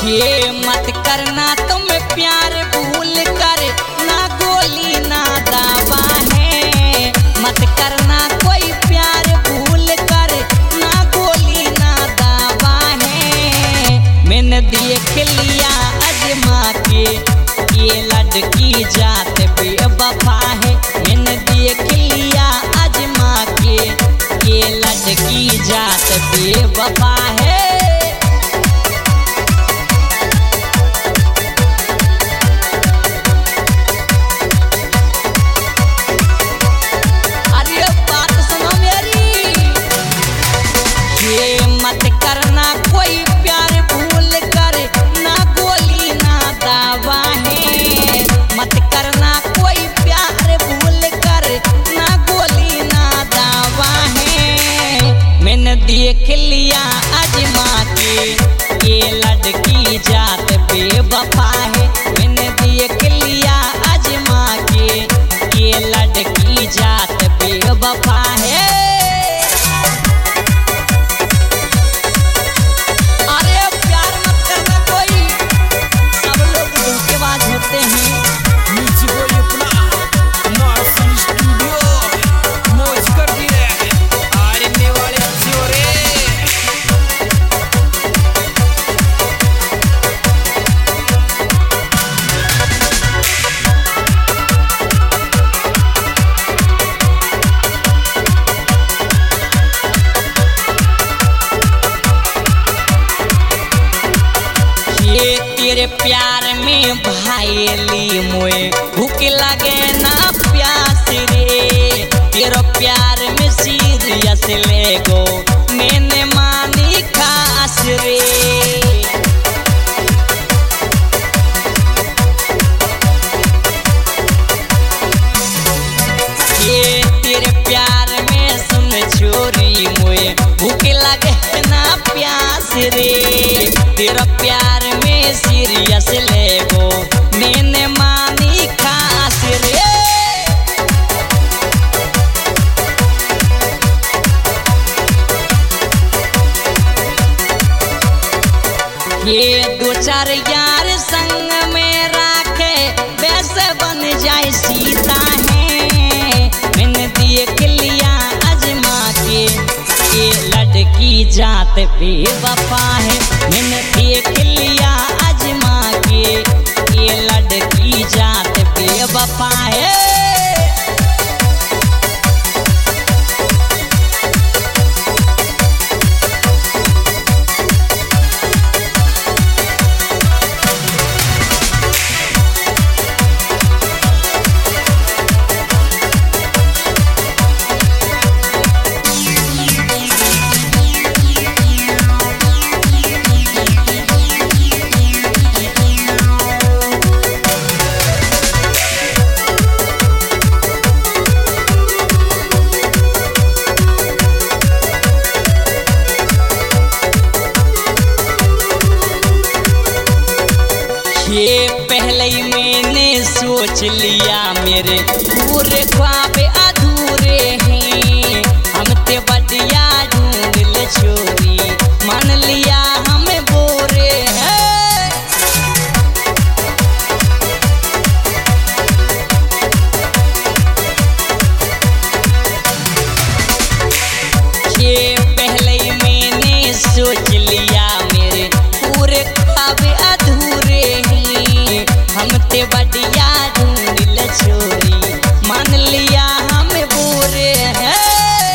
ये मत करना तुम प्यार भूल कर, ना गोली ना दावा है। मत करना कोई प्यार भूल कर, ना गोली ना दावा है। मैंने देख लिया अजमा के ये लड़की जात बेवफा है। मैंने देख लिया अजमा के ये लड़की जात बेवफा है। मत करना कोई प्यार भूल कर, ना गोली ना दावा है। मत करना कोई प्यार भूल कर, ना गोली ना दावा है। मैंने देख लिया अजमा के ये लड़की जात बेवफा है। मैंने देख लिया अजमा के ये लड़की जात बेवफा है। तेरे प्यार में भाईली मोए भूख लगे ना प्यास रे। तेरे प्यार में सीरियस ले गो मैंने मानी खास रे। ये तेरे प्यार में सुन छोरी मोए भूख लगे ना प्यास रे। तेरा प्यार में सीरियस ले गो मैंने मानी खास रे। ये दो चार यार संग में राखे वैसे बन जाए सीता है। मैंने देख लिया अजमा के ये लड़की जात बेवफा है। मैंने देख लिया अजमा के ये लड़की जात बेवफा है। ये पहले ही मैंने सोच लिया मेरे पूरे ख्वाब अधूरे हैं। हम ते बढ़िया ढूंढ ले छोरी मान लिया हमें बोरे हैं। ये पहले ही मैंने सोच लिया मेरे पूरे ख्वाब अधूरे हैं। हम ते बढ़िया ढूंढ ले छोरी मान लिया हम बुरे हैं।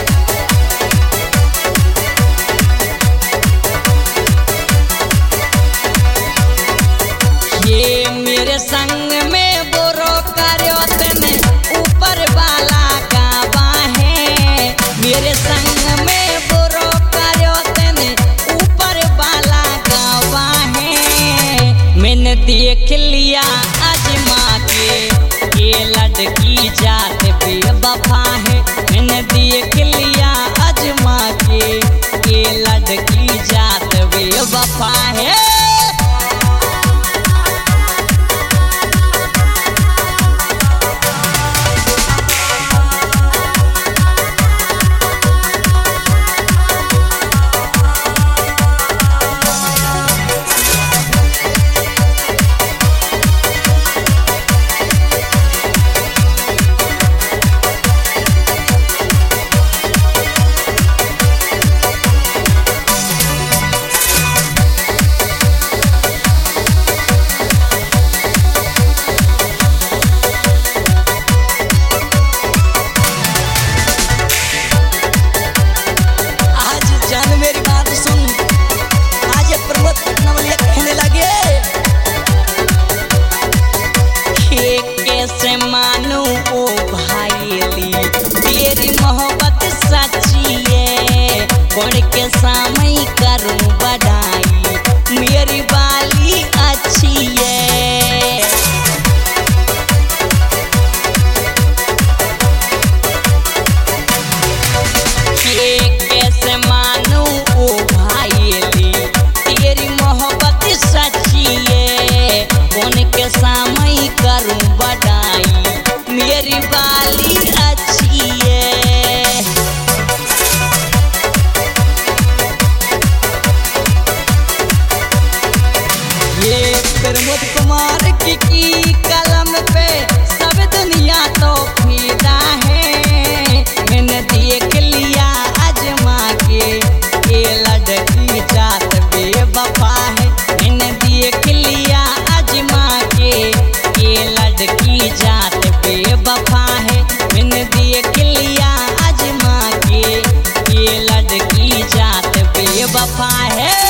ये मेरे संग में बोरो करो तने ऊपर वाला गावा है। मेरे संग में बोरो करो तने ऊपर वाला गावा है। मैंने देख लिया अजमा के ये लड़की जात बेवफा है। मैंने देख लिया अजमा के ये लड़की जात बेवफा है। सामई करूं बड़ाई, मेरी वाली अच्छी है। कैसे मानूं ओ भाईली, तेरी मोहब्बत सच्ची है। कौन के सामई करूं बड़ाई, मेरी वाली अच्छी है। ये प्रमोद कुमार की कलम पे सब दुनिया तो फिदा है। मैंने देख लिया आजमा के, ये लड़की जात बेवफा है। मैंने देख लिया आजमा के, ये लड़की जात बेवफा है। मैंने देख लिया आजमा के, ये लड़की जात बेवफा है।